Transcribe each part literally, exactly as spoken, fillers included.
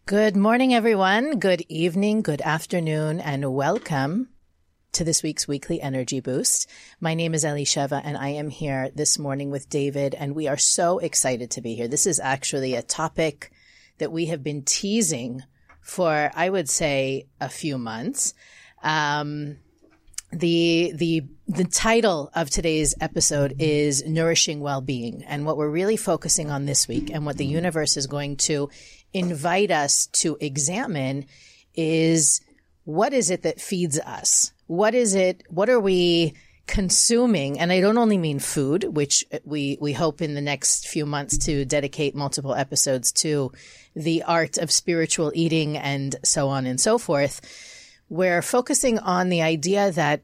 Good morning, everyone. Good evening, good afternoon, and welcome to this week's Weekly Energy Boost. My name is Elisheva, and I am here this morning with David, and we are so excited to be here. This is actually a topic that we have been teasing for, I would say, a few months. Um, the the the title of today's episode is Nourishing Well-Being, and what we're really focusing on this week, and what the universe is going to invite us to examine, is what is it that feeds us? What is it? What are we consuming? And I don't only mean food, which we, we hope in the next few months to dedicate multiple episodes to the art of spiritual eating and so on and so forth. We're focusing on the idea that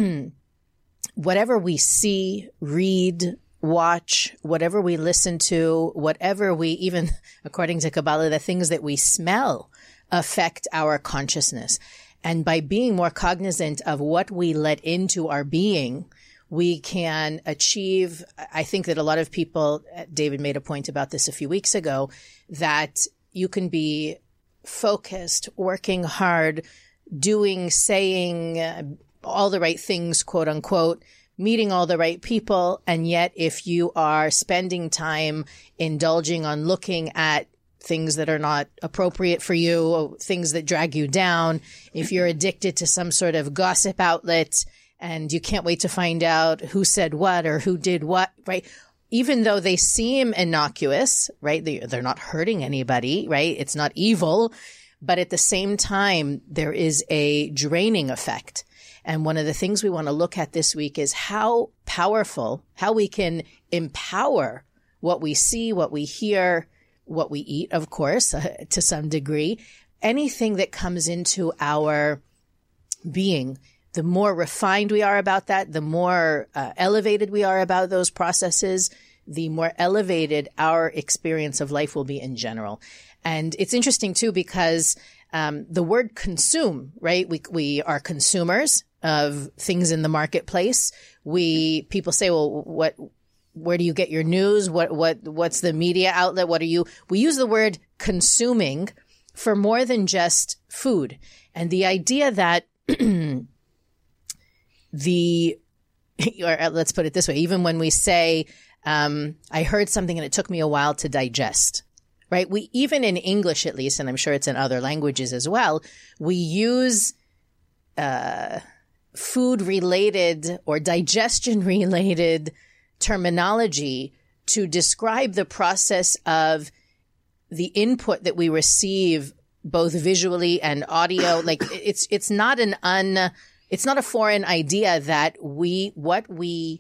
whatever we see, read, watch, whatever we listen to, whatever we, even according to Kabbalah, the things that we smell affect our consciousness. And by being more cognizant of what we let into our being, we can achieve, I think that a lot of people, David made a point about this a few weeks ago, that you can be focused, working hard, doing, saying uh, all the right things, quote unquote, meeting all the right people. And yet, if you are spending time indulging on looking at things that are not appropriate for you, things that drag you down, if you're addicted to some sort of gossip outlet and you can't wait to find out who said what or who did what, right? Even though they seem innocuous, right? They, they're not hurting anybody, right? It's not evil. But at the same time, there is a draining effect. And one of the things we want to look at this week is how powerful, how we can empower what we see, what we hear, what we eat, of course, uh, to some degree. Anything that comes into our being, the more refined we are about that, the more uh, elevated we are about those processes, the more elevated our experience of life will be in general. And it's interesting, too, because um, the word consume, right? We we are consumers of things in the marketplace. We people say, well, what, where do you get your news? What what what's the media outlet? What are you? We use the word consuming for more than just food, and the idea that the or let's put it this way: even when we say, um, "I heard something and it took me a while to digest." Right? We, even in English at least, and I'm sure it's in other languages as well, we use uh, food-related or digestion-related terminology to describe the process of the input that we receive, both visually and audio. Like it's it's not an un, it's not a foreign idea that we what we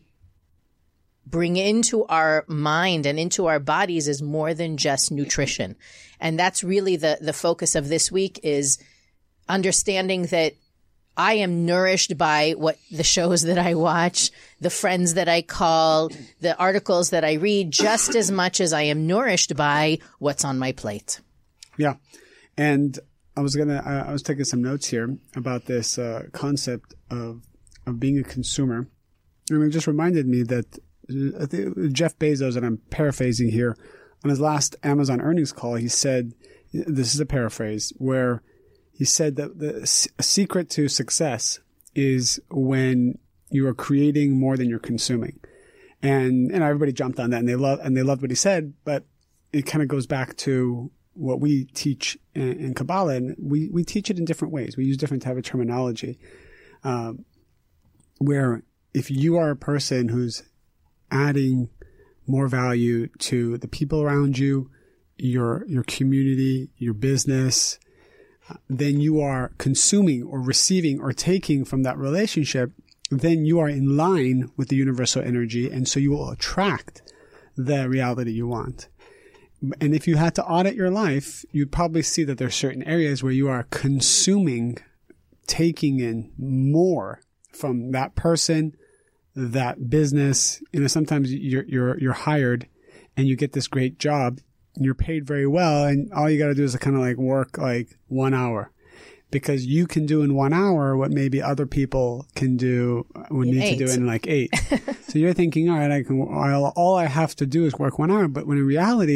bring into our mind and into our bodies is more than just nutrition. And that's really the, the focus of this week, is understanding that I am nourished by what the shows that I watch, the friends that I call, the articles that I read, just as much as I am nourished by what's on my plate. Yeah. And I was going to, I was taking some notes here about this uh, concept of, of being a consumer. And it just reminded me that I think Jeff Bezos, and I'm paraphrasing here, on his last Amazon earnings call, he said, this is a paraphrase, where he said that the secret to success is when you are creating more than you're consuming. And, and everybody jumped on that and they love, and they loved what he said, but it kind of goes back to what we teach in, in Kabbalah, and we, we teach it in different ways. We use different type of terminology, um, where if you are a person who's adding more value to the people around you, your your community, your business, uh, then you are consuming or receiving or taking from that relationship, then you are in line with the universal energy, and so you will attract the reality you want. And if you had to audit your life, you'd probably see that there are certain areas where you are consuming, taking in more from that person, that business. You know, sometimes you're, you're, you're hired and you get this great job and you're paid very well, and all you got to do is kind of like work like one hour, because you can do in one hour what maybe other people can do, would need eight. to do in like eight. So you're thinking, all right, I can, all I have to do is work one hour. But when in reality,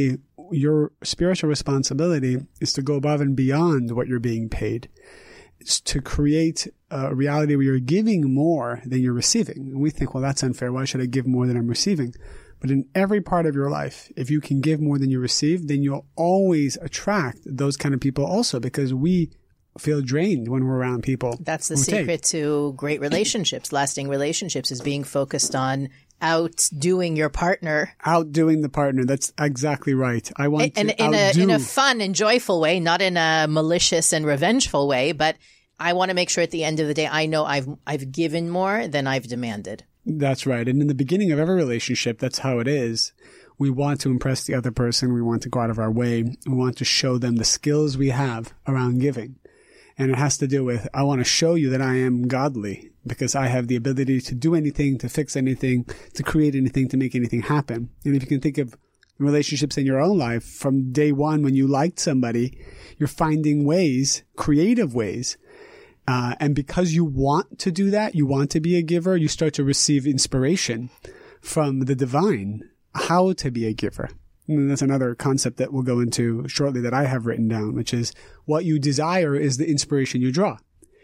your spiritual responsibility is to go above and beyond what you're being paid. It's to create a reality where you're giving more than you're receiving. And we think, well, that's unfair. Why should I give more than I'm receiving? But in every part of your life, if you can give more than you receive, then you'll always attract those kind of people also, because we feel drained when we're around people. That's the secret take. to great relationships, lasting relationships, is being focused on outdoing your partner. Outdoing the partner. That's exactly right. I want and, to in outdo. a in a fun and joyful way, not in a malicious and revengeful way, but I want to make sure at the end of the day I know I've I've given more than I've demanded. That's right. And in the beginning of every relationship, that's how it is. We want to impress the other person. We want to go out of our way. We want to show them the skills we have around giving. And it has to do with, I want to show you that I am godly because I have the ability to do anything, to fix anything, to create anything, to make anything happen. And if you can think of relationships in your own life, from day one when you liked somebody, you're finding ways, creative ways. Uh, and because you want to do that, you want to be a giver, you start to receive inspiration from the divine, how to be a giver. And that's another concept that we'll go into shortly that I have written down, which is what you desire is the inspiration you draw.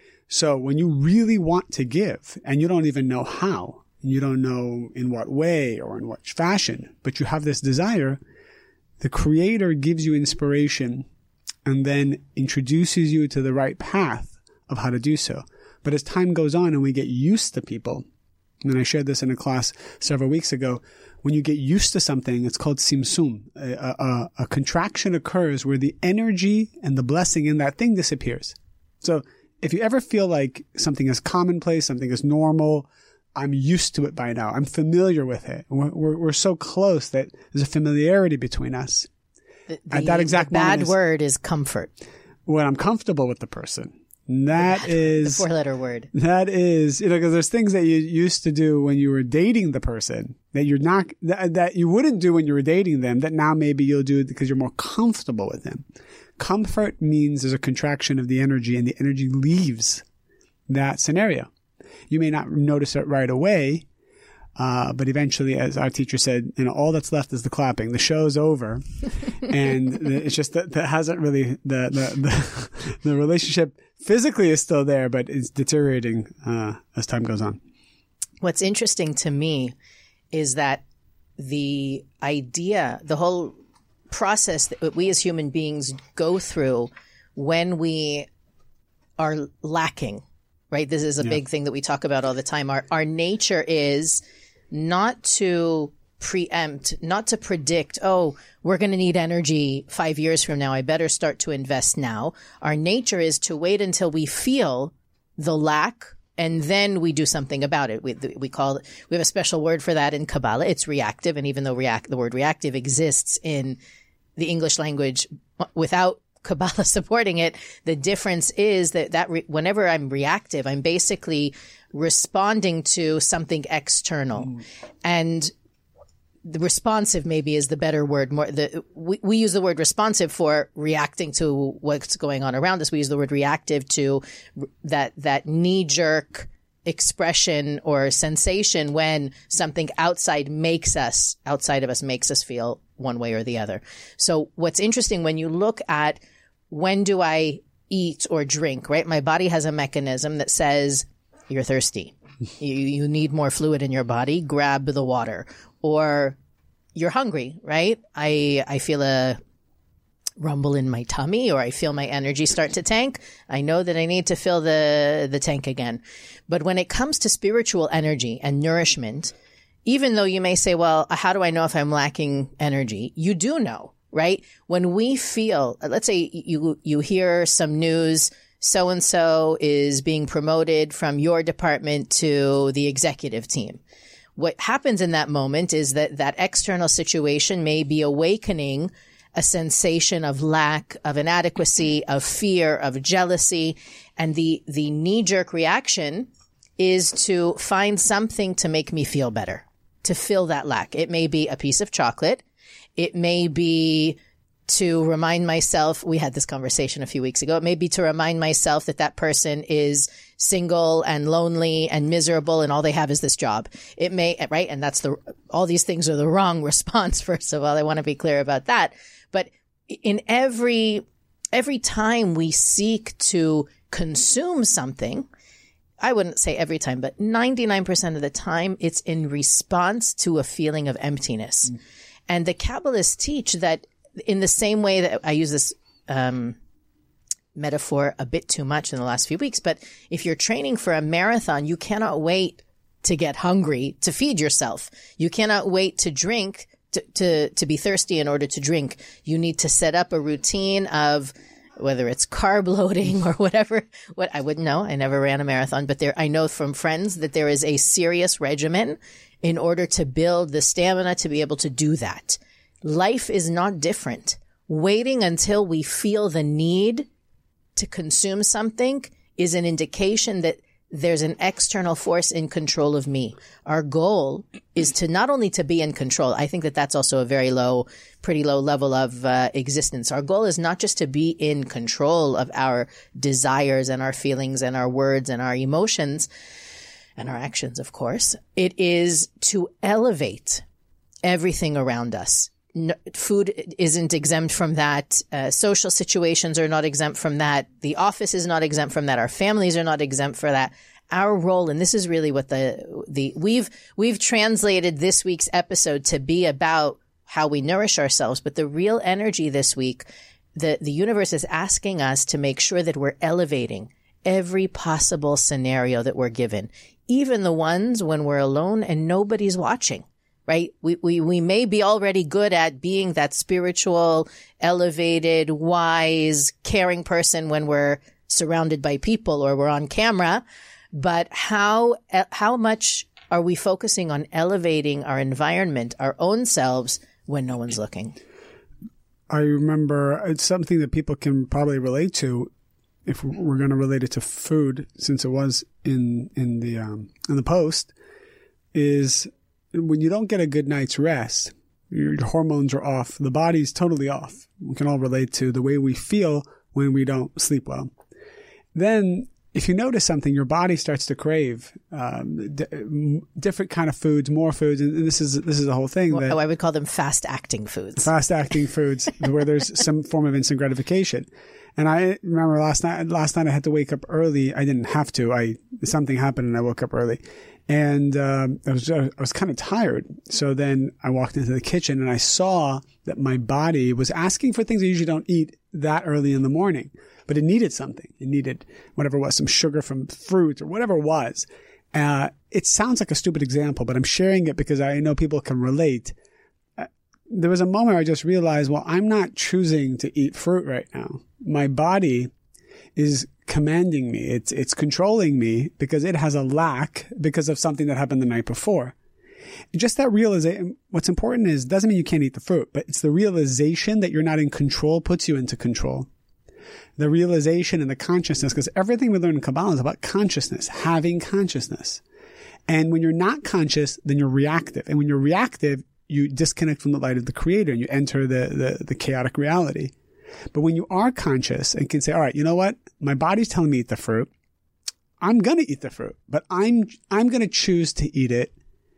So when you really want to give and you don't even know how, you don't know in what way or in what fashion, but you have this desire, the Creator gives you inspiration and then introduces you to the right path of how to do so. But as time goes on and we get used to people, and I shared this in a class several weeks ago, when you get used to something, it's called simsum. A, a, a contraction occurs where the energy and the blessing in that thing disappears. So if you ever feel like something is commonplace, something is normal, I'm used to it by now. I'm familiar with it. We're, we're, we're so close that there's a familiarity between us. The, the, At that exact the bad moment word is comfort. When I'm comfortable with the person. That is the four-letter word. That is, you know, because there's things that you used to do when you were dating the person that you're not, that, that you wouldn't do when you were dating them, that now maybe you'll do because you're more comfortable with them. Comfort means there's a contraction of the energy and the energy leaves that scenario. You may not notice it right away, uh, but eventually, as our teacher said, you know, all that's left is the clapping. The show's over, and it's just that, that hasn't really the the the, the relationship physically is still there, but it's deteriorating uh, as time goes on. What's interesting to me is that the idea, the whole process that we as human beings go through when we are lacking, right? This is a yeah. big thing that we talk about all the time. Our our nature is not to preempt, not to predict, oh, we're going to need energy five years from now. I better start to invest now. Our nature is to wait until we feel the lack, and then we do something about it. We, we call it, we have a special word for that in Kabbalah. It's reactive. And even though react, the word reactive exists in the English language without Kabbalah supporting it, the difference is that, that re- whenever I'm reactive, I'm basically responding to something external. Mm. And the responsive maybe is the better word. More the we, we use the word responsive for reacting to what's going on around us. We use the word reactive to that that knee-jerk expression or sensation when something outside makes us, outside of us makes us feel one way or the other. So what's interesting when you look at when do I eat or drink, right? My body has a mechanism that says you're thirsty. You, you need more fluid in your body. Grab the water. Or you're hungry, right? I I feel a rumble in my tummy, or I feel my energy start to tank. I know that I need to fill the, the tank again. But when it comes to spiritual energy and nourishment, even though you may say, well, how do I know if I'm lacking energy? You do know, right? When we feel, let's say you you hear some news, so-and-so is being promoted from your department to the executive team. What happens in that moment is that that external situation may be awakening a sensation of lack, of inadequacy, of fear, of jealousy. And the, the knee-jerk reaction is to find something to make me feel better, to fill that lack. It may be a piece of chocolate. It may be to remind myself, we had this conversation a few weeks ago, it may be to remind myself that that person is single and lonely and miserable and all they have is this job. It may, right? And that's the, all these things are the wrong response. First of all, I want to be clear about that. But in every, every time we seek to consume something, I wouldn't say every time, but ninety-nine percent of the time, it's in response to a feeling of emptiness. Mm. And the Kabbalists teach that in the same way that I use this um, metaphor a bit too much in the last few weeks, but if you're training for a marathon, you cannot wait to get hungry to feed yourself. You cannot wait to drink, to, to, to be thirsty in order to drink. You need to set up a routine of whether it's carb loading or whatever. What I wouldn't know. I never ran a marathon, but there, I know from friends that there is a serious regimen in order to build the stamina to be able to do that. Life is not different. Waiting until we feel the need to consume something is an indication that there's an external force in control of me. Our goal is to not only to be in control. I think that that's also a very low, pretty low level of uh, existence. Our goal is not just to be in control of our desires and our feelings and our words and our emotions and our actions, of course. It is to elevate everything around us. No, food isn't exempt from that. Uh, social situations are not exempt from that. The office is not exempt from that. Our families are not exempt for that. Our role, and this is really what the the we've we've translated this week's episode to be about how we nourish ourselves. But the real energy this week, the the universe is asking us to make sure that we're elevating every possible scenario that we're given, even the ones when we're alone and nobody's watching. Right? We, we, we may be already good at being that spiritual, elevated, wise, caring person when we're surrounded by people or we're on camera. But how, how much are we focusing on elevating our environment, our own selves when no one's looking? I remember it's something that people can probably relate to if we're going to relate it to food, since it was in, in the, um, in the post, is when you don't get a good night's rest, your hormones are off. The body's totally off. We can all relate to the way we feel when we don't sleep well. Then, if you notice something, your body starts to crave um, d- different kind of foods, more foods, and this is this is the whole thing. Well, that I would call them fast-acting foods. Fast-acting foods, where there's some form of instant gratification. And I remember last night. Last night I had to wake up early. I didn't have to. I something happened and I woke up early. And um, I was I was kind of tired. So then I walked into the kitchen and I saw that my body was asking for things I usually don't eat that early in the morning. But it needed something. It needed whatever it was, some sugar from fruit or whatever it was. Uh, it sounds like a stupid example, but I'm sharing it because I know people can relate. Uh, there was a moment where I just realized, well, I'm not choosing to eat fruit right now. My body is commanding me. It's, it's controlling me because it has a lack because of something that happened the night before. Just that realization, what's important is, doesn't mean you can't eat the fruit, but it's the realization that you're not in control puts you into control. The realization and the consciousness, because everything we learn in Kabbalah is about consciousness, having consciousness. And when you're not conscious, then you're reactive. And when you're reactive, you disconnect from the light of the Creator and you enter the, the, the chaotic reality. But when you are conscious and can say, all right, you know what? My body's telling me to eat the fruit. I'm going to eat the fruit, but I'm, I'm going to choose to eat it.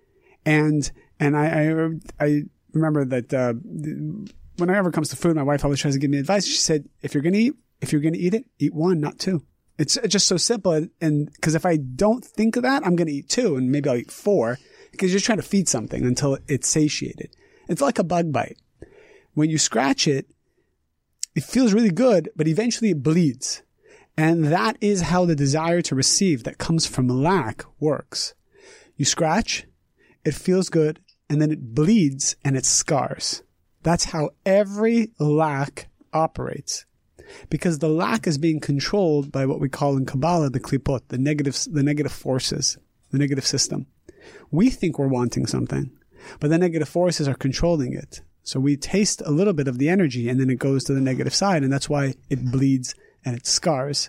And, and I, I, I remember that, uh, whenever it comes to food, my wife always tries to give me advice. She said, if you're going to eat, if you're going to eat it, eat one, not two. It's just so simple. And because if I don't think of that, I'm going to eat two and maybe I'll eat four because you're just trying to feed something until it's satiated. It's like a bug bite. When you scratch it, it feels really good, but eventually it bleeds. And that is how the desire to receive that comes from lack works. You scratch, it feels good, and then it bleeds and it scars. That's how every lack operates. Because the lack is being controlled by what we call in Kabbalah the klipot, the negative, the negative forces, the negative system. We think we're wanting something, but the negative forces are controlling it. So we taste a little bit of the energy and then it goes to the negative side, and that's why it bleeds and it scars.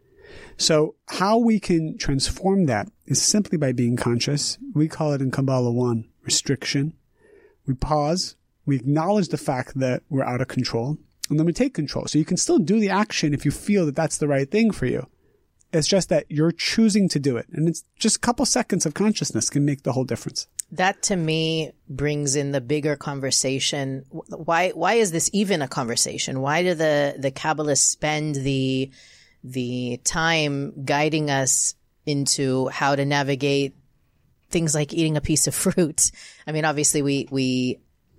So how we can transform that is simply by being conscious. We call it in Kabbalah one, restriction. We pause. We acknowledge the fact that we're out of control, and then we take control. So you can still do the action if you feel that that's the right thing for you. It's just that you're choosing to do it. And it's just a couple seconds of consciousness can make the whole difference. That to me brings in the bigger conversation. Why, why is this even a conversation? Why do the, the Kabbalists spend the, the time guiding us into how to navigate things like eating a piece of fruit? I mean, obviously we, we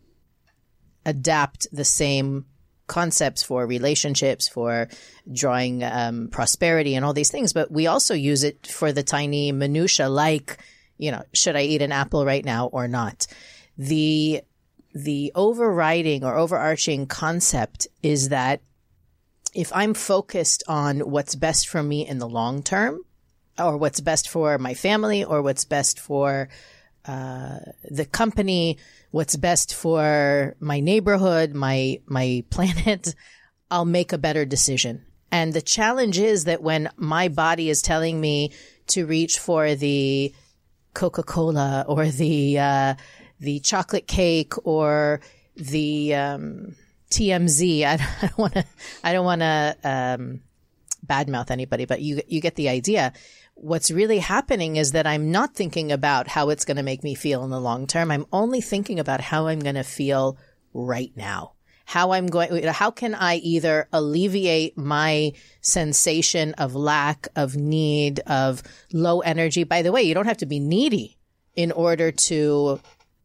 adapt the same concepts for relationships, for drawing um, prosperity and all these things, but we also use it for the tiny minutia, like, you know, should I eat an apple right now or not? The the overriding or overarching concept is that if I'm focused on what's best for me in the long term, or what's best for my family, or what's best for uh, the company, what's best for my neighborhood, my my planet, I'll make a better decision. And the challenge is that when my body is telling me to reach for the Coca-Cola or the uh, the chocolate cake or the um, T M Z, I don't want to I don't want to um, badmouth anybody, but you you get the idea. What's really happening is that I'm not thinking about how it's going to make me feel in the long term. I'm only thinking about how I'm going to feel right now. How I'm going, how can I either alleviate my sensation of lack, of need, of low energy? By the way, you don't have to be needy in order to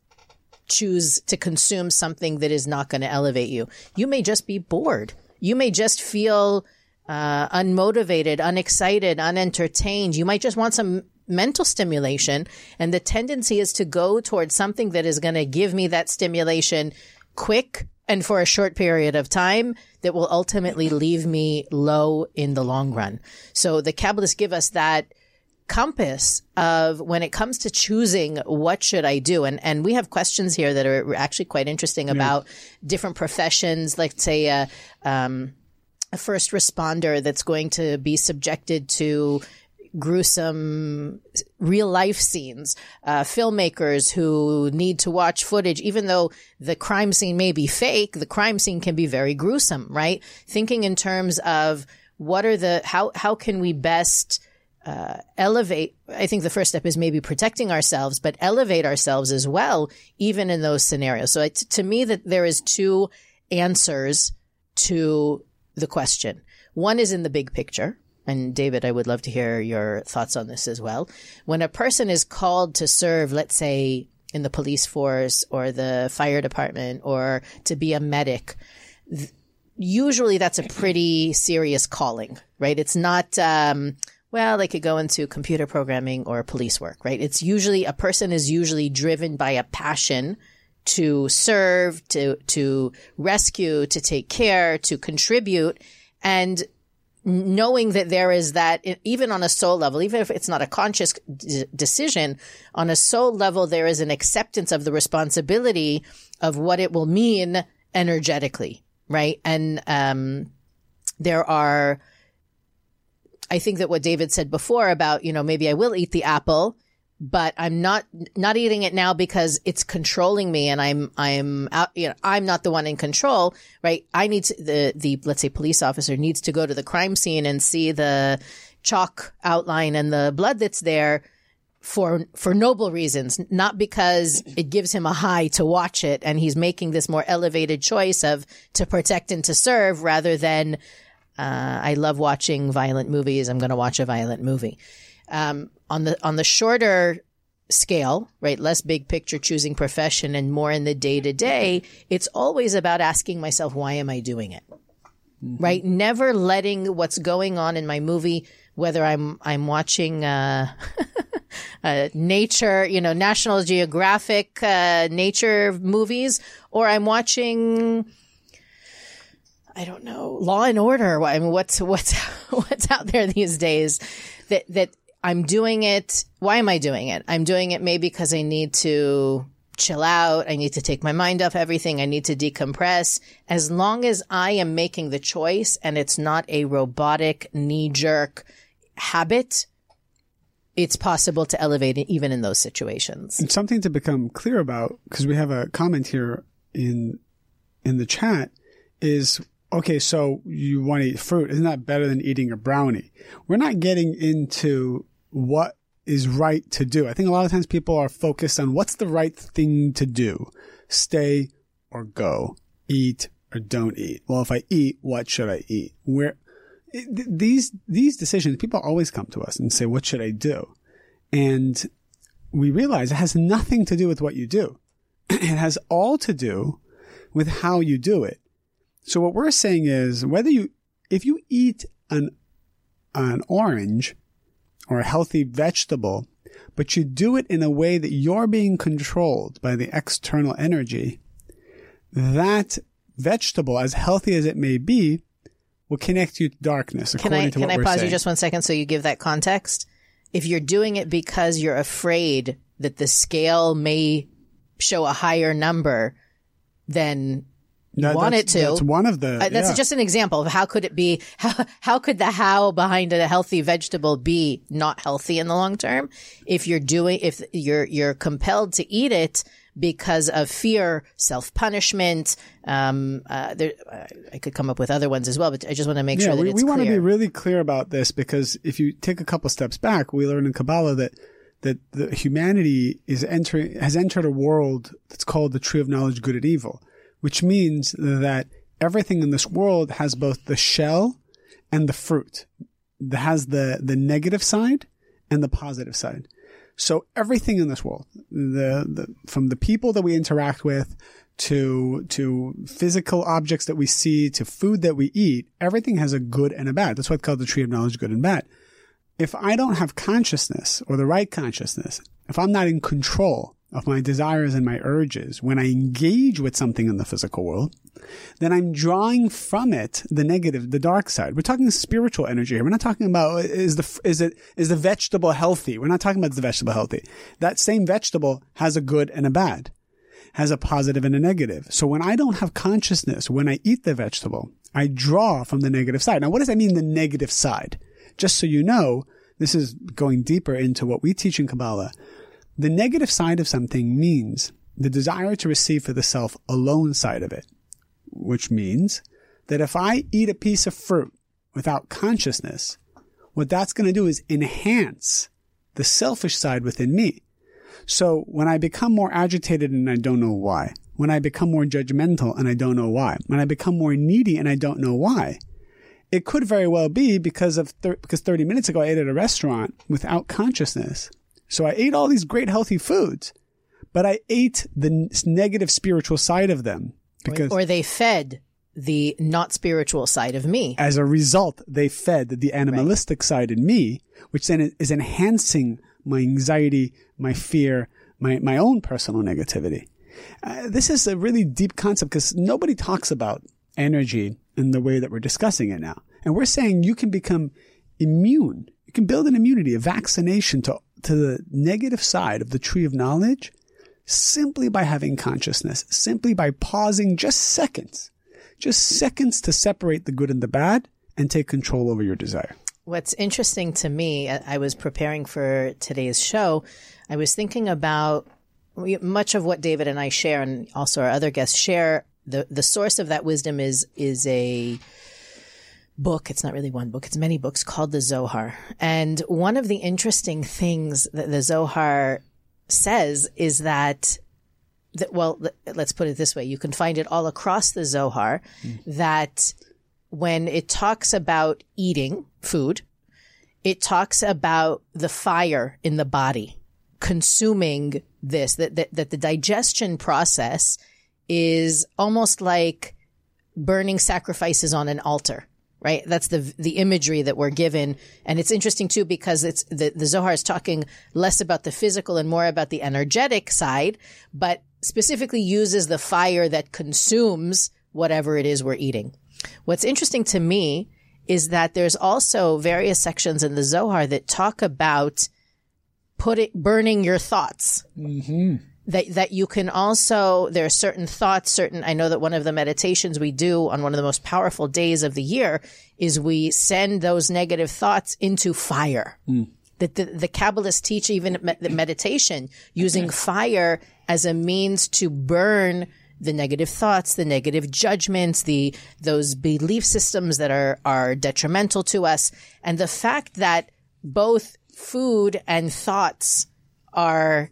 choose to consume something that is not going to elevate you. You may just be bored. You may just feel Uh, unmotivated, unexcited, unentertained. You might just want some mental stimulation. And the tendency is to go towards something that is going to give me that stimulation quick and for a short period of time that will ultimately leave me low in the long run. So the Kabbalists give us that compass of when it comes to choosing what should I do. And, and we have questions here that are actually quite interesting yeah. about different professions, like say, uh, um, a first responder that's going to be subjected to gruesome real life scenes, uh, filmmakers who need to watch footage, even though the crime scene may be fake, the crime scene can be very gruesome, right? Thinking in terms of what are the, how, how can we best, uh, elevate? I think the first step is maybe protecting ourselves, but elevate ourselves as well, even in those scenarios. So it, to me that there is two answers to the question. One is in the big picture. And David, I would love to hear your thoughts on this as well. When a person is called to serve, let's say in the police force or the fire department or to be a medic, th- usually that's a pretty serious calling, right? It's not, um, well, they could go into computer programming or police work, right? It's usually, a person is usually driven by a passion to serve, to, to rescue, to take care, to contribute. And knowing that there is that, even on a soul level, even if it's not a conscious d- decision, on a soul level, there is an acceptance of the responsibility of what it will mean energetically, right? And, um, there are, I think that what David said before about, you know, maybe I will eat the apple, but I'm not, not eating it now because it's controlling me and I'm, I'm out, you know, I'm not the one in control, right? I need to, the, the, let's say police officer needs to go to the crime scene and see the chalk outline and the blood that's there for, for noble reasons, not because it gives him a high to watch it and he's making this more elevated choice of to protect and to serve rather than, uh, I love watching violent movies. I'm going to watch a violent movie. Um, on the, on the shorter scale, right, less big picture choosing profession and more in the day to day, it's always about asking myself, why am I doing it? Mm-hmm. Right? Never letting what's going on in my movie, whether I'm, I'm watching, uh, uh, nature, you know, National Geographic, uh, nature movies, or I'm watching, I don't know, Law and Order. I mean, what's, what's, what's out there these days that, that, I'm doing it. Why am I doing it? I'm doing it maybe because I need to chill out. I need to take my mind off everything. I need to decompress. As long as I am making the choice and it's not a robotic, knee-jerk habit, it's possible to elevate it even in those situations. And something to become clear about, because we have a comment here in in the chat, is okay, so you want to eat fruit. Isn't that better than eating a brownie? We're not getting into what is right to do. I think a lot of times people are focused on what's the right thing to do. Stay or go. Eat or don't eat. Well, if I eat, what should I eat? Where these these decisions, people always come to us and say, what should I do? And we realize it has nothing to do with what you do. It has all to do with how you do it. So what we're saying is whether you, if you eat an, an orange or a healthy vegetable, but you do it in a way that you're being controlled by the external energy, that vegetable, as healthy as it may be, will connect you to darkness. Can I, to can what I we're pause saying. you just one second so you give that context? If you're doing it because you're afraid that the scale may show a higher number than you no, want it to. That's one of the. Uh, that's yeah. just an example of how could it be, how, how could the how behind a healthy vegetable be not healthy in the long term? If you're doing, if you're, you're compelled to eat it because of fear, self-punishment, um, uh, there, uh, I could come up with other ones as well, but I just want to make yeah, sure that we, it's we clear. want to be really clear about this because if you take a couple steps back, we learn in Kabbalah that that the humanity is entering has entered a world that's called the tree of knowledge, good and evil, which means that everything in this world has both the shell and the fruit. That has the the negative side and the positive side. So everything in this world, the, the from the people that we interact with to to physical objects that we see to food that we eat, everything has a good and a bad. That's why it's called the tree of knowledge, good and bad. If I don't have consciousness or the right consciousness, if I'm not in control of my desires and my urges when I engage with something in the physical world, then I'm drawing from it the negative, the dark side. We're talking spiritual energy here. We're not talking about is the is it is the vegetable healthy. We're not talking about is the vegetable healthy. That same vegetable has a good and a bad, has a positive and a negative. So when I don't have consciousness, when I eat the vegetable, I draw from the negative side. Now, what does that mean, the negative side? Just so you know, this is going deeper into what we teach in Kabbalah. The negative side of something means the desire to receive for the self alone side of it, which means that if I eat a piece of fruit without consciousness, what that's going to do is enhance the selfish side within me. So when I become more agitated and I don't know why, when I become more judgmental and I don't know why, when I become more needy and I don't know why, it could very well be because of thir- because thirty minutes ago I ate at a restaurant without consciousness. So I ate all these great healthy foods, but I ate the n- negative spiritual side of them because, or they fed the not spiritual side of me. As a result, they fed the animalistic right. side in me, which then is enhancing my anxiety, my fear, my my own personal negativity. Uh, this is a really deep concept because nobody talks about energy in the way that we're discussing it now. And we're saying you can become immune. You can build an immunity, a vaccination to, to the negative side of the tree of knowledge simply by having consciousness, simply by pausing just seconds, just seconds to separate the good and the bad and take control over your desire. What's interesting to me, I was preparing for today's show, I was thinking about much of what David and I share and also our other guests share. The the source of that wisdom is is a book. It's not really one book. It's many books called the Zohar. And one of the interesting things that the Zohar says is that, that well, let's put it this way. You can find it all across the Zohar mm. that when it talks about eating food, it talks about the fire in the body consuming this, that, that, that the digestion process is almost like burning sacrifices on an altar, right? That's the the imagery that we're given. And it's interesting too because it's the, the Zohar is talking less about the physical and more about the energetic side, but specifically uses the fire that consumes whatever it is we're eating. What's interesting to me is that there's also various sections in the Zohar that talk about putting burning your thoughts. Mm-hmm. That that you can also, there are certain thoughts, certain, I know that one of the meditations we do on one of the most powerful days of the year is we send those negative thoughts into fire. Mm. That the, the Kabbalists teach even me- the meditation using fire as a means to burn the negative thoughts, the negative judgments, the those belief systems that are are detrimental to us. And the fact that both food and thoughts are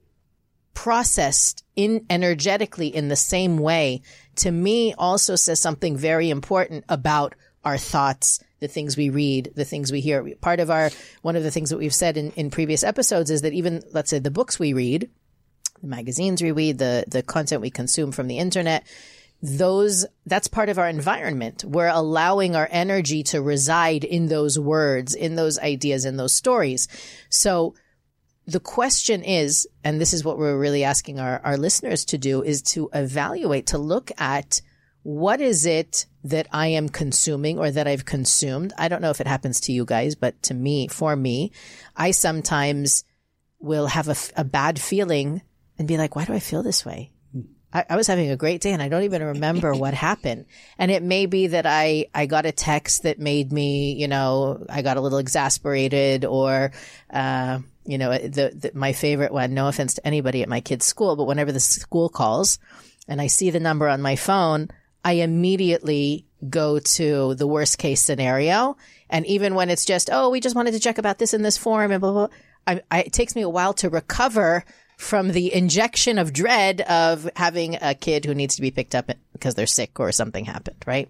processed in energetically in the same way, to me also says something very important about our thoughts, the things we read, the things we hear. Part of our, one of the things that we've said in, in previous episodes is that even, let's say, the books we read, the magazines we read, the, the content we consume from the internet, those, that's part of our environment. We're allowing our energy to reside in those words, in those ideas, in those stories. So the question is, and this is what we're really asking our, our listeners to do, is to evaluate, to look at what is it that I am consuming or that I've consumed. I don't know if it happens to you guys, but to me, for me, I sometimes will have a, a bad feeling and be like, why do I feel this way? I, I was having a great day and I don't even remember what happened. And it may be that I, I got a text that made me, you know, I got a little exasperated, or, uh, you know, the, the, my favorite one, no offense to anybody at my kid's school, but whenever the school calls and I see the number on my phone, I immediately go to the worst case scenario. And even when it's just, oh, we just wanted to check about this in this form and blah, blah, blah, I, I, it takes me a while to recover from the injection of dread of having a kid who needs to be picked up because they're sick or something happened, right?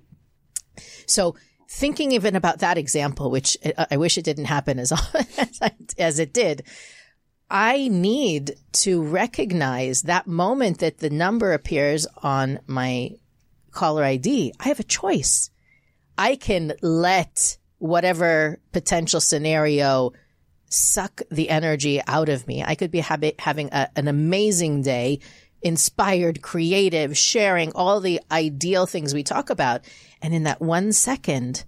So thinking even about that example, which I wish it didn't happen as often as, I, as it did, I need to recognize that moment that the number appears on my caller I D. I have a choice. I can let whatever potential scenario suck the energy out of me. I could be ha- having a, an amazing day, inspired, creative, sharing all the ideal things we talk about. And in that one second,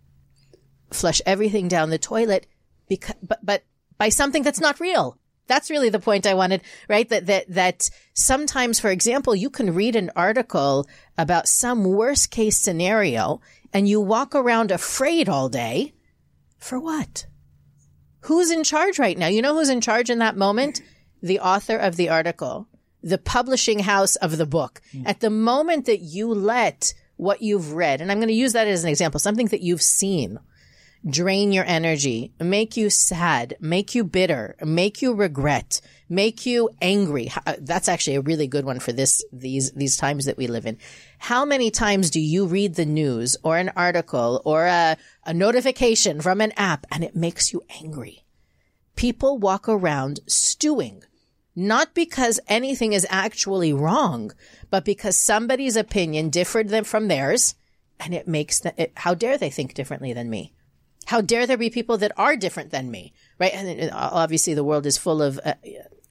flush everything down the toilet, because, but, but by something that's not real. That's really the point I wanted, right? That, that, that sometimes, for example, you can read an article about some worst case scenario and you walk around afraid all day. For what? Who's in charge right now? You know who's in charge in that moment? The author of the article, the publishing house of the book. Mm. At the moment that you let what you've read, and I'm going to use that as an example, something that you've seen, drain your energy, make you sad, make you bitter, make you regret, make you angry. That's actually a really good one for this, these, these times that we live in. How many times do you read the news or an article or a, a notification from an app and it makes you angry? People walk around stewing, not because anything is actually wrong, but because somebody's opinion differed from theirs, and it makes them, it, how dare they think differently than me? How dare there be people that are different than me, right? And obviously the world is full of uh,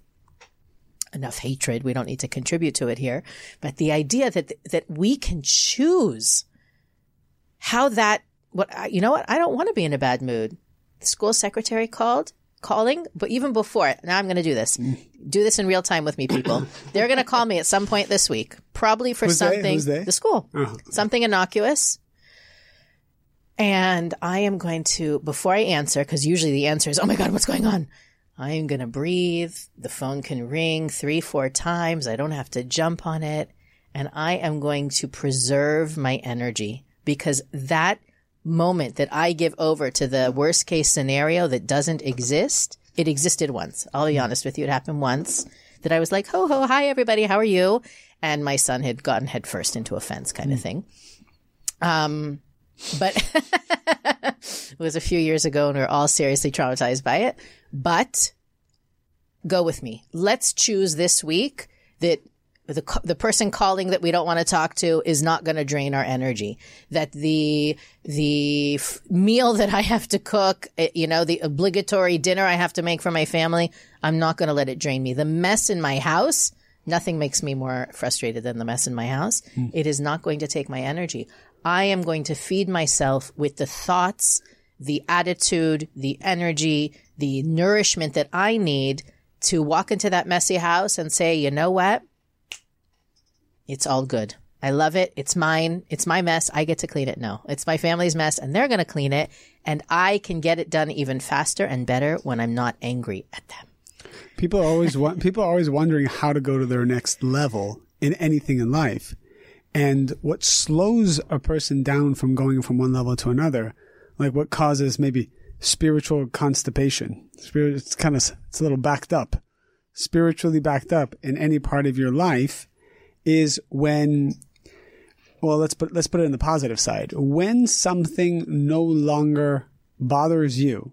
enough hatred. We don't need to contribute to it here. But the idea that that we can choose how that, what you know what? I don't want to be in a bad mood. The school secretary called, calling, but even before, now I'm going to do this. Do this in real time with me, people. They're going to call me at some point this week, probably for Who's something, they? Who's they? the school, oh. something innocuous. And I am going to, before I answer, because usually the answer is, oh my God, what's going on? I am going to breathe. The phone can ring three, four times. I don't have to jump on it. And I am going to preserve my energy, because that moment that I give over to the worst case scenario that doesn't exist, it existed once. I'll be honest with you. It happened once that I was like, ho, ho, hi, everybody. How are you? And my son had gotten headfirst into a fence kind of thing. Um, But it was a few years ago and we we're all seriously traumatized by it. But go with me. Let's choose this week that the the person calling that we don't want to talk to is not going to drain our energy. That the the f- meal that I have to cook, you know, the obligatory dinner I have to make for my family, I'm not going to let it drain me. The mess in my house, nothing makes me more frustrated than the mess in my house. Mm. It is not going to take my energy. I am going to feed myself with the thoughts, the attitude, the energy, the nourishment that I need to walk into that messy house and say, you know what? It's all good. I love it. It's mine. It's my mess. I get to clean it. No, it's my family's mess and they're going to clean it. And I can get it done even faster and better when I'm not angry at them. People always want, people are always wondering how to go to their next level. in anything in life. And what slows a person down from going from one level to another, like what causes maybe spiritual constipation, spirit, it's kind of, it's a little backed up, spiritually backed up in any part of your life, is when, well, let's put, let's put it in the positive side. When something no longer bothers you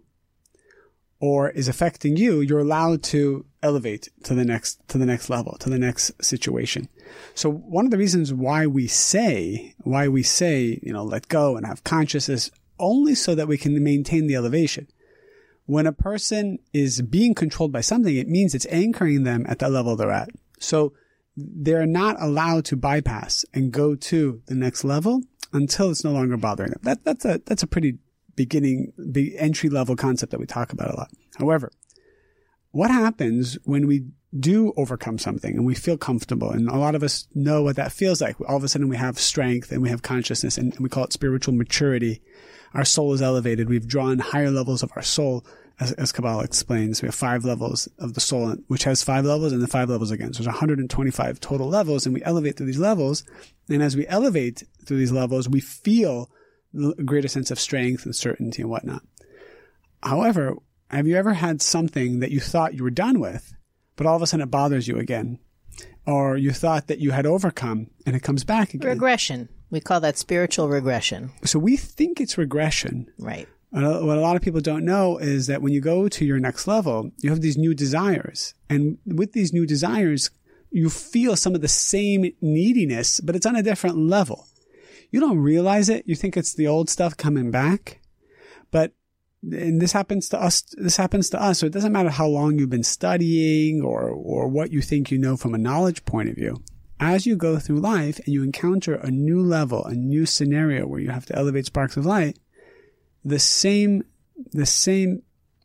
or is affecting you, you're allowed to elevate to the next, to the next level, to the next situation. So one of the reasons why we say, why we say, you know, let go and have consciousness, only so that we can maintain the elevation. When a person is being controlled by something, it means it's anchoring them at that level they're at. So they're not allowed to bypass and go to the next level until it's no longer bothering them. That, that's a, that's a pretty beginning, big entry level concept that we talk about a lot. However, what happens when we do overcome something and we feel comfortable? And a lot of us know what that feels like. All of a sudden we have strength and we have consciousness, and we call it spiritual maturity. Our soul is elevated. We've drawn higher levels of our soul, as, as Kabbalah explains. We have five levels of the soul, which has five levels and then five levels again. So there's one hundred twenty-five total levels, and we elevate through these levels. And as we elevate through these levels, we feel a greater sense of strength and certainty and whatnot. However, have you ever had something that you thought you were done with, but all of a sudden it bothers you again? Or you thought that you had overcome and it comes back again? Regression. We call that spiritual regression. So we think it's regression. Right. What a lot of people don't know is that when you go to your next level, you have these new desires. And with these new desires, you feel some of the same neediness, but it's on a different level. You don't realize it. You think it's the old stuff coming back. But and this happens to us. This happens to us. So it doesn't matter how long you've been studying or, or what you think you know from a knowledge point of view. As you go through life and you encounter a new level, a new scenario where you have to elevate sparks of light, the same, the same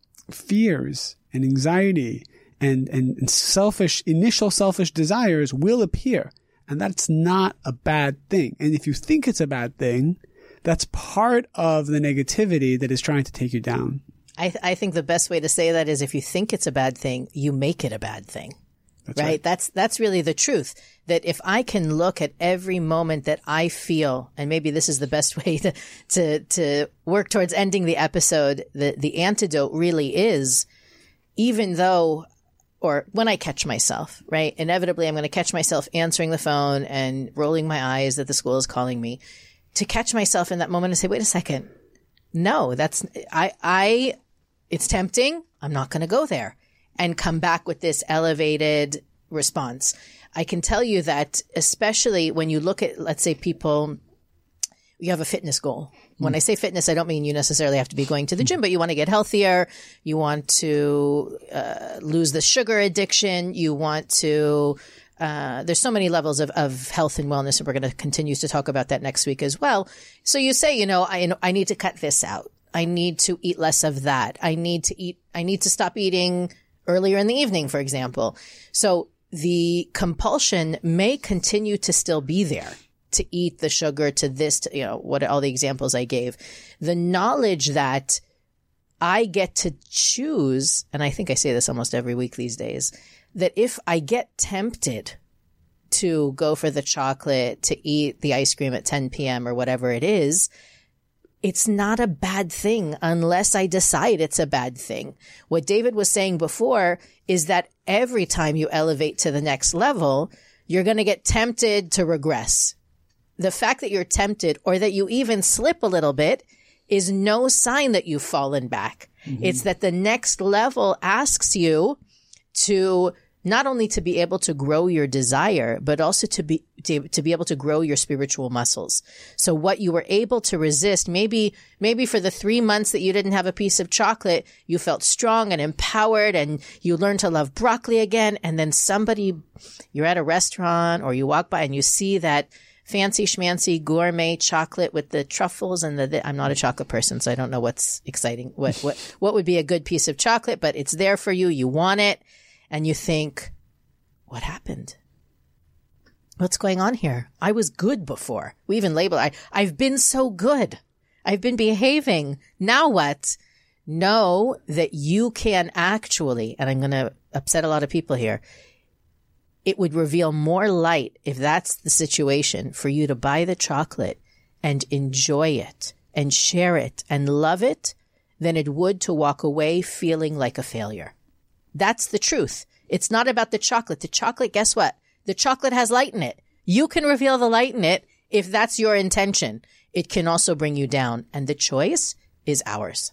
fears and anxiety and, and, and selfish, initial selfish desires will appear. And that's not a bad thing. And if you think it's a bad thing, that's part of the negativity that is trying to take you down. I, th- I think the best way to say that is if you think it's a bad thing, you make it a bad thing. That's right? right? That's that's really the truth. That if I can look at every moment that I feel, and maybe this is the best way to to, to work towards ending the episode, the, the antidote really is, even though, or when I catch myself, right? Inevitably, I'm going to catch myself answering the phone and rolling my eyes that the school is calling me. To catch myself in that moment and say, wait a second. No, that's, I, I, it's tempting. I'm not going to go there, and come back with this elevated response. I can tell you that, especially when you look at, let's say, people, you have a fitness goal. When I say fitness, I don't mean you necessarily have to be going to the gym, but you want to get healthier. You want to uh, lose the sugar addiction. You want to, uh, there's so many levels of, of health and wellness, and we're going to continue to talk about that next week as well. So you say, you know, I, you know, I need to cut this out. I need to eat less of that. I need to eat, I need to stop eating earlier in the evening, for example. So the compulsion may continue to still be there, to eat the sugar, to this, to, you know, what all the examples I gave. The knowledge that I get to choose, and I think I say this almost every week these days, that if I get tempted to go for the chocolate, to eat the ice cream at ten p.m. or whatever it is, it's not a bad thing unless I decide it's a bad thing. What David was saying before is that every time you elevate to the next level, you're going to get tempted to regress. The fact that you're tempted, or that you even slip a little bit, is no sign that you've fallen back. Mm-hmm. It's that the next level asks you to not only to be able to grow your desire, but also to be to, to be able to grow your spiritual muscles. So what you were able to resist, maybe maybe for the three months that you didn't have a piece of chocolate, you felt strong and empowered, and you learned to love broccoli again. And then somebody, you're at a restaurant or you walk by and you see that fancy schmancy gourmet chocolate with the truffles and the, the I'm not a chocolate person, so I don't know what's exciting. What what what would be a good piece of chocolate, but it's there for you. You want it. And you think, what happened? What's going on here? I was good before. We even label I, I've been so good. I've been behaving. Now what? Know that you can actually, and I'm going to upset a lot of people here, it would reveal more light, if that's the situation, for you to buy the chocolate and enjoy it and share it and love it than it would to walk away feeling like a failure. That's the truth. It's not about the chocolate. The chocolate, guess what? The chocolate has light in it. You can reveal the light in it if that's your intention. It can also bring you down, and the choice is ours.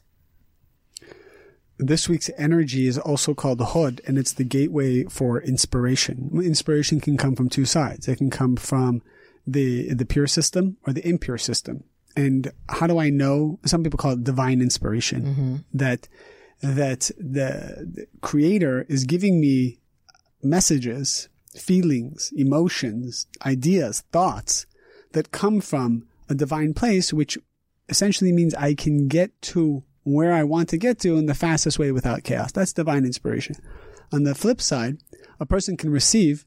This week's energy is also called the Hod, and it's the gateway for inspiration. Inspiration can come from two sides. It can come from the the pure system or the impure system. And how do I know? Some people call it divine inspiration. Mm-hmm. That that the, the Creator is giving me messages, feelings, emotions, ideas, thoughts that come from a divine place, which essentially means I can get to where I want to get to in the fastest way without chaos. That's divine inspiration. On the flip side, a person can receive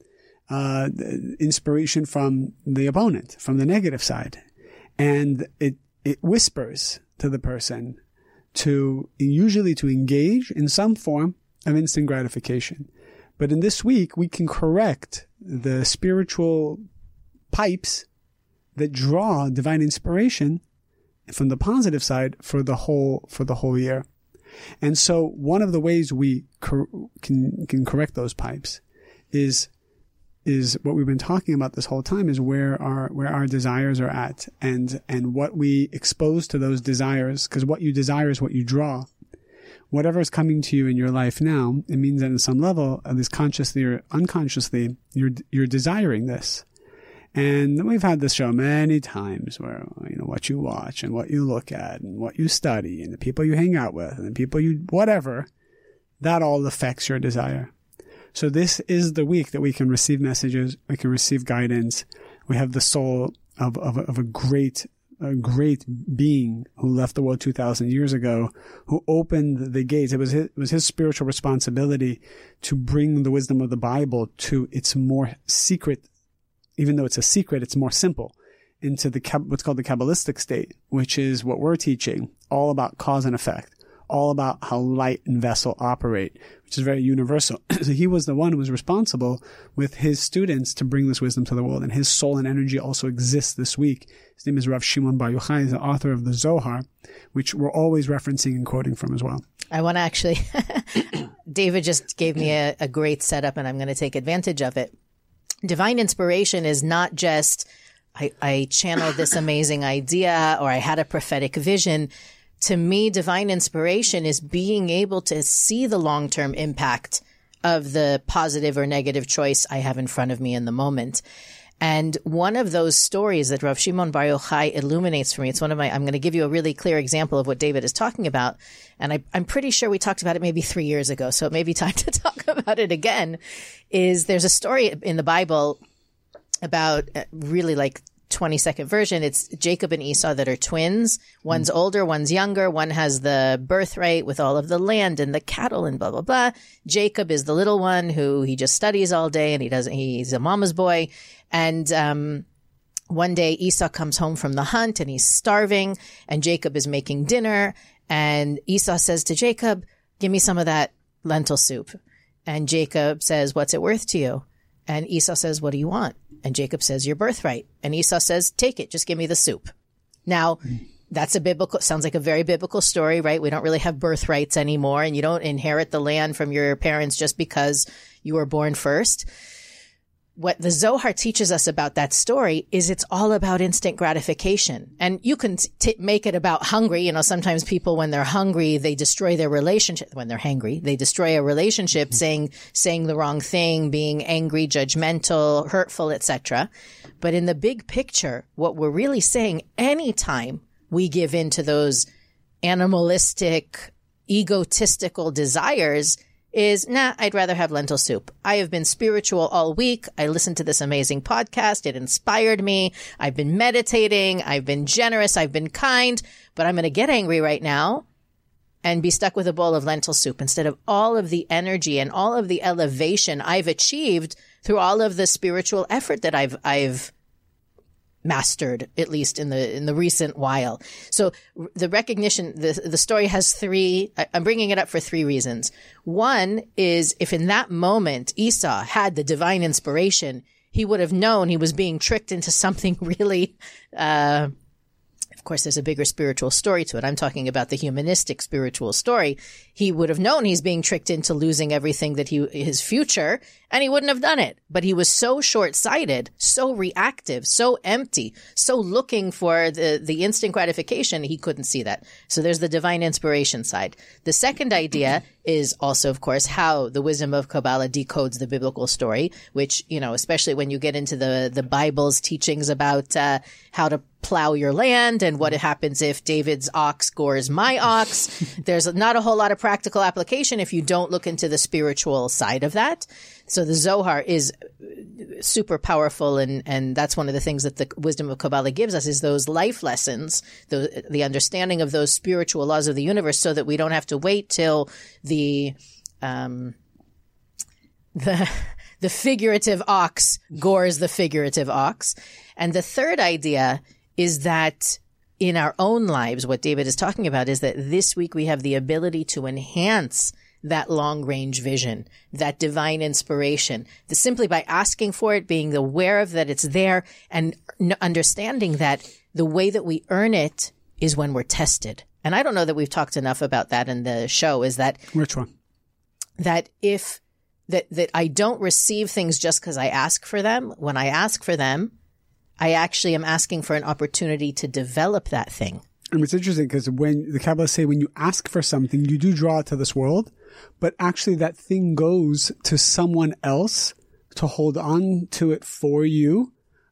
uh, inspiration from the opponent, from the negative side. And it, it whispers to the person to, usually to engage in some form of instant gratification. But in this week, we can correct the spiritual pipes that draw divine inspiration from the positive side for the whole, for the whole year. And so one of the ways we cor- can, can correct those pipes is, is what we've been talking about this whole time, is where our, where our desires are at, and, and what we expose to those desires, because what you desire is what you draw. Whatever is coming to you in your life now, it means that on some level, at least consciously or unconsciously, you're, you're desiring this. And we've had this show many times where, you know, what you watch and what you look at and what you study and the people you hang out with and the people you, whatever, that all affects your desire. So this is the week that we can receive messages, we can receive guidance. We have the soul of, of, of a great, a great being who left the world two thousand years ago, who opened the gates. It was his, it was his spiritual responsibility to bring the wisdom of the Bible to its more secret, even though it's a secret, it's more simple, into the what's called the Kabbalistic state, which is what we're teaching, all about cause and effect, all about how light and vessel operate, which is very universal. So he was the one who was responsible with his students to bring this wisdom to the world, and his soul and energy also exists this week. His name is Rav Shimon Bar Yochai. He's the author of the Zohar, which we're always referencing and quoting from as well. I want to actually, David just gave me a, a great setup, and I'm going to take advantage of it. Divine inspiration is not just, I, I channeled this amazing idea or I had a prophetic vision. To me, divine inspiration is being able to see the long-term impact of the positive or negative choice I have in front of me in the moment. And one of those stories that Rav Shimon Bar Yochai illuminates for me, it's one of my, I'm going to give you a really clear example of what David is talking about. And I, I'm pretty sure we talked about it maybe three years ago, so it may be time to talk about it again, is there's a story in the Bible about really like twenty second version. It's Jacob and Esau that are twins. One's mm. older, one's younger. One has the birthright with all of the land and the cattle and blah, blah, blah. Jacob is the little one who he just studies all day and he doesn't, he's a mama's boy. And, um, one day Esau comes home from the hunt and he's starving and Jacob is making dinner. And Esau says to Jacob, give me some of that lentil soup. And Jacob says, what's it worth to you? And Esau says, what do you want? And Jacob says, your birthright. And Esau says, take it. Just give me the soup. Now, that's a biblical, sounds like a very biblical story, right? We don't really have birthrights anymore, and you don't inherit the land from your parents just because you were born first. What the Zohar teaches us about that story is it's all about instant gratification. And you can t- make it about hungry. You know, sometimes people, when they're hungry, they destroy their relationship. When they're hangry, they destroy a relationship, saying, saying the wrong thing, being angry, judgmental, hurtful, et cetera. But in the big picture, what we're really saying, anytime we give in to those animalistic, egotistical desires, is, nah, I'd rather have lentil soup. I have been spiritual all week. I listened to this amazing podcast. It inspired me. I've been meditating. I've been generous. I've been kind. But I'm going to get angry right now and be stuck with a bowl of lentil soup instead of all of the energy and all of the elevation I've achieved through all of the spiritual effort that I've, I've mastered, at least in the in the recent while. So the recognition, the the story has three. I'm bringing it up for three reasons. One is if in that moment Esau had the divine inspiration, he would have known he was being tricked into something really. Uh, of course, there's a bigger spiritual story to it. I'm talking about the humanistic spiritual story. He would have known he's being tricked into losing everything that he, his future, and he wouldn't have done it. But he was so short-sighted, so reactive, so empty, so looking for the, the instant gratification, he couldn't see that. So there's the divine inspiration side. The second idea is also, of course, how the wisdom of Kabbalah decodes the biblical story, which, you know, especially when you get into the, the Bible's teachings about uh, how to plow your land and what happens if David's ox gores my ox. There's not a whole lot of practical application if you don't look into the spiritual side of that. So the Zohar is super powerful, and, and that's one of the things that the wisdom of Kabbalah gives us is those life lessons, the, the understanding of those spiritual laws of the universe, so that we don't have to wait till the um, the the figurative ox gores the figurative ox. And the third idea is that in our own lives, what David is talking about is that this week we have the ability to enhance that long-range vision, that divine inspiration, the, simply by asking for it, being aware of that it's there, and n- understanding that the way that we earn it is when we're tested. And I don't know that we've talked enough about that in the show, is that... Which one? That if... That, that I don't receive things just because I ask for them. When I ask for them, I actually am asking for an opportunity to develop that thing. And it's interesting because when the Kabbalah say when you ask for something, you do draw it to this world, but actually that thing goes to someone else to hold on to it for you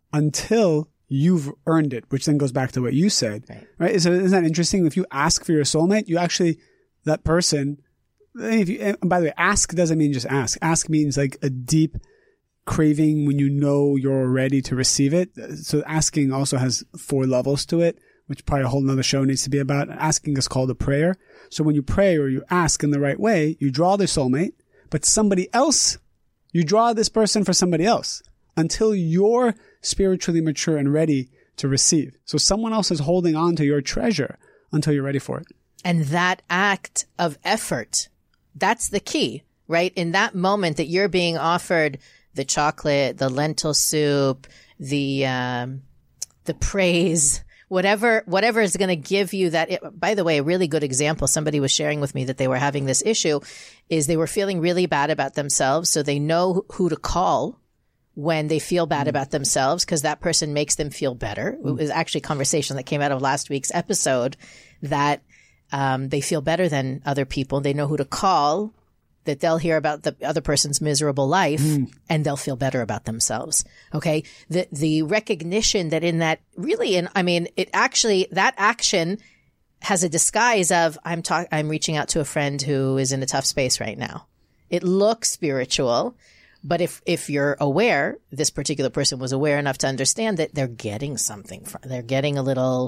until you've earned it, which then goes back to what you said, right? right? So isn't that interesting? If you ask for your soulmate, you actually, that person, if you, and by the way, ask doesn't mean just ask. Ask means like a deep craving when you know you're ready to receive it. So asking also has four levels to it, which probably a whole nother show needs to be about. Asking is called a prayer. So when you pray or you ask in the right way, you draw the soulmate, but somebody else, you draw this person for somebody else until you're spiritually mature and ready to receive. So someone else is holding on to your treasure until you're ready for it. And that act of effort, that's the key, right? In that moment that you're being offered the chocolate, the lentil soup, the, um, the praise, whatever, whatever is going to give you that. It, by the way, a really good example, somebody was sharing with me that they were having this issue is they were feeling really bad about themselves. So they know who to call when they feel bad mm. about themselves, because that person makes them feel better. Mm. It was actually a conversation that came out of last week's episode that, um, they feel better than other people. They know who to call, that they'll hear about the other person's miserable life mm. and they'll feel better about themselves. Okay. The, the recognition that in that really, in, I mean, it actually, that action has a disguise of I'm talk, I'm reaching out to a friend who is in a tough space right now. It looks spiritual, but if, if you're aware, this particular person was aware enough to understand that they're getting something from, they're getting a little,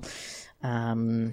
um,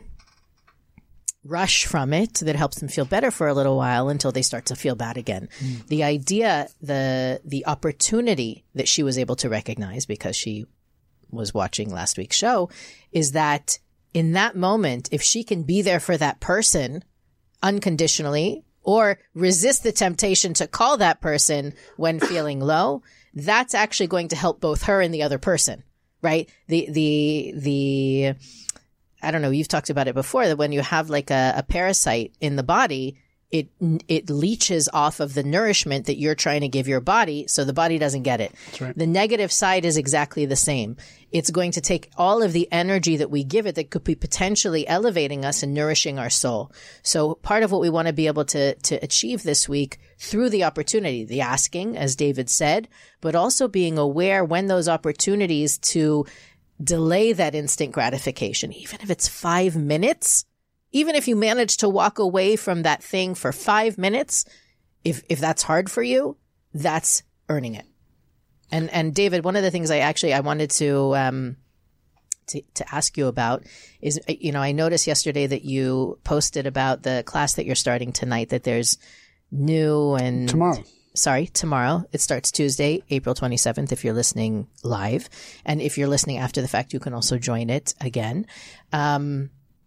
rush from it that helps them feel better for a little while until they start to feel bad again. Mm. The idea, the the opportunity that she was able to recognize because she was watching last week's show is that in that moment, if she can be there for that person unconditionally or resist the temptation to call that person when feeling low, that's actually going to help both her and the other person, right? The, the, the, I don't know, you've talked about it before, that when you have like a, a parasite in the body, it it leaches off of the nourishment that you're trying to give your body, so the body doesn't get it. That's right. The negative side is exactly the same. It's going to take all of the energy that we give it that could be potentially elevating us and nourishing our soul. So part of what we want to be able to to achieve this week through the opportunity, the asking, as David said, but also being aware when those opportunities to delay that instant gratification, even if it's five minutes, even if you manage to walk away from that thing for five minutes, if if that's hard for you, that's earning it. And and David, one of the things I actually I wanted to um to to ask you about is, you know, I noticed yesterday that you posted about the class that you're starting tonight, that there's new and tomorrow. sorry, tomorrow. It starts Tuesday, April twenty-seventh, if you're listening live. And if you're listening after the fact, you can also join it again. Um,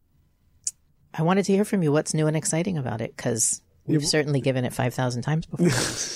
I wanted to hear from you what's new and exciting about it, because we've yeah. certainly given it five thousand times before.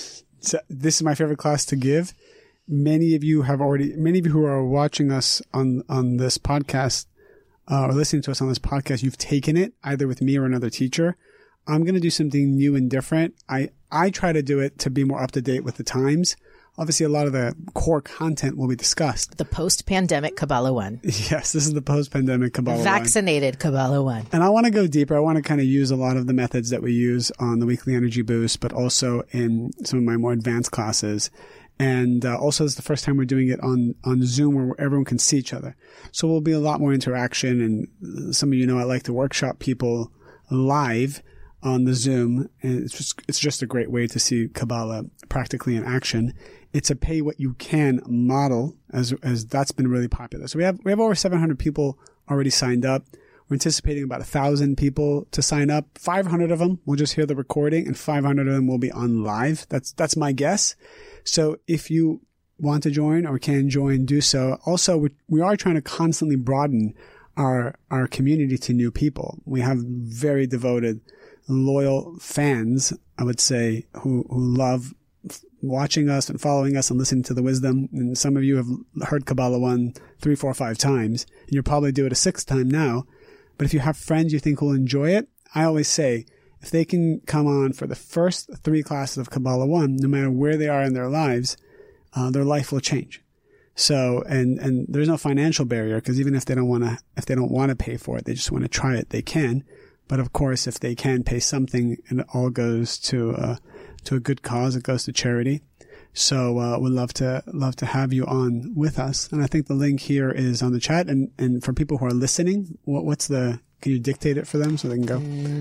So this is my favorite class to give. Many of you have already, many of you who are watching us on, on this podcast, uh, or listening to us on this podcast, you've taken it either with me or another teacher. I'm going to do something new and different. I, I try to do it to be more up to date with the times. Obviously, a lot of the core content will be discussed. The post-pandemic Kabbalah one. Yes, this is the post-pandemic Kabbalah Vaccinated one. Kabbalah one. And I want to go deeper. I want to kind of use a lot of the methods that we use on the Weekly Energy Boost, but also in some of my more advanced classes. And uh, also, it's the first time we're doing it on, on Zoom where everyone can see each other. So there'll be a lot more interaction. And some of you know I like to workshop people live on the Zoom. And it's just, it's just a great way to see Kabbalah practically in action. It's a pay what you can model, as as that's been really popular. So we have we have over seven hundred people already signed up. We're anticipating about one thousand people to sign up. five hundred of them will just hear the recording, and five hundred of them will be on live. That's that's my guess. So if you want to join or can join, do so. Also, we, we are trying to constantly broaden our our community to new people. We have very devoted, loyal fans, I would say, who who love watching us and following us and listening to the wisdom. And some of you have heard Kabbalah one three, four, five times, and you'll probably do it a sixth time now. But if you have friends you think will enjoy it, I always say, if they can come on for the first three classes of Kabbalah one, no matter where they are in their lives, uh, their life will change. So, and, and there's no financial barrier, because even if they don't want to, if they don't want to pay for it, they just want to try it, they can. But of course, if they can pay something, and it all goes to, uh, to a good cause, it goes to charity. So, uh, we'd love to, love to have you on with us. And I think the link here is on the chat. And, and for people who are listening, what, what's the, can you dictate it for them so they can go?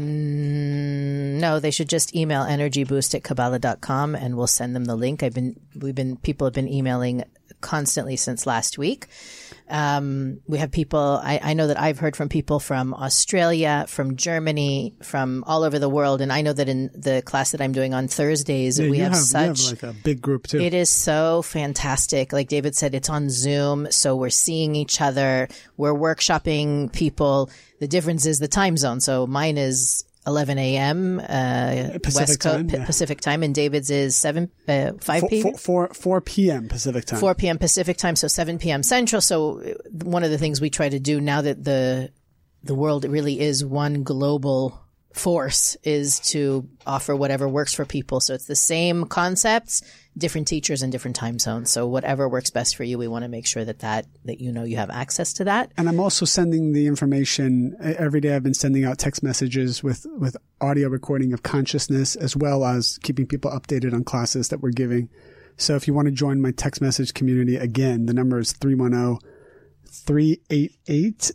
Mm, no, they should just email energyboost at kabbalah dot com and we'll send them the link. I've been, we've been, people have been emailing constantly since last week. Um, we have people, I, I know that I've heard from people from Australia, from Germany, from all over the world. And I know that in the class that I'm doing on Thursdays, yeah, we have, have such, you have like a big group too. It is so fantastic. Like David said, it's on Zoom. So we're seeing each other. We're workshopping people. The difference is the time zone. So mine is eleven a.m. Uh, West Coast, yeah. Pacific time, and David's is seven, uh, five p.m. four, four p.m. Pacific time. four p.m. Pacific time, so seven p.m. Central. So one of the things we try to do now that the the world really is one global force is to offer whatever works for people. So it's the same concepts, different teachers and different time zones. So whatever works best for you, we want to make sure that that, that you know you have access to that. And I'm also sending the information every day. I've been sending out text messages with, with audio recording of consciousness, as well as keeping people updated on classes that we're giving. So if you want to join my text message community, again, the number is three one zero, three eight eight,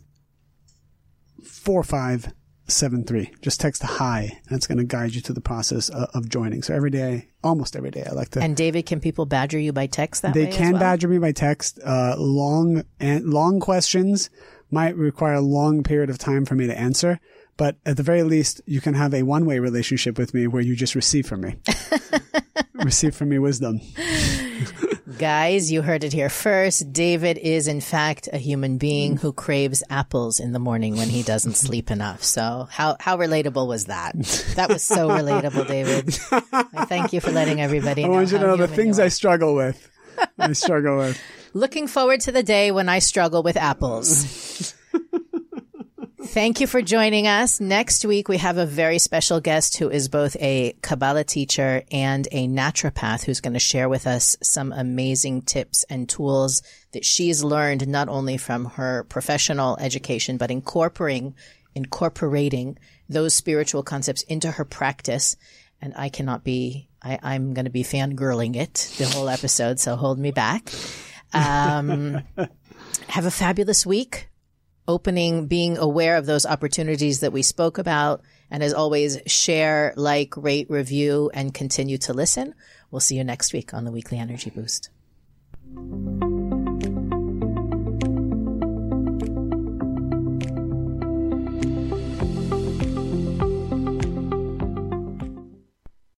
four five seven three. Just text hi, and it's going to guide you to the process of, of joining. So every day, almost every day, I like to. And David, can people badger you by text that they way? They can as well? badger me by text. Uh, long and long questions might require a long period of time for me to answer, but at the very least, you can have a one-way relationship with me where you just receive from me, receive from me wisdom. Guys, you heard it here first. David is, in fact, a human being who craves apples in the morning when he doesn't sleep enough. So how, how relatable was that? That was so relatable, David. I thank you for letting everybody know. I want you to know the things I struggle with. I struggle with. Looking forward to the day when I struggle with apples. Thank you for joining us. Next week, we have a very special guest who is both a Kabbalah teacher and a naturopath who's going to share with us some amazing tips and tools that she's learned not only from her professional education, but incorporating, incorporating those spiritual concepts into her practice. And I cannot be, I, I'm going to be fangirling it the whole episode, so hold me back. Um, have a fabulous week. Opening, being aware of those opportunities that we spoke about. And as always, share, like, rate, review, and continue to listen. We'll see you next week on the Weekly Energy Boost.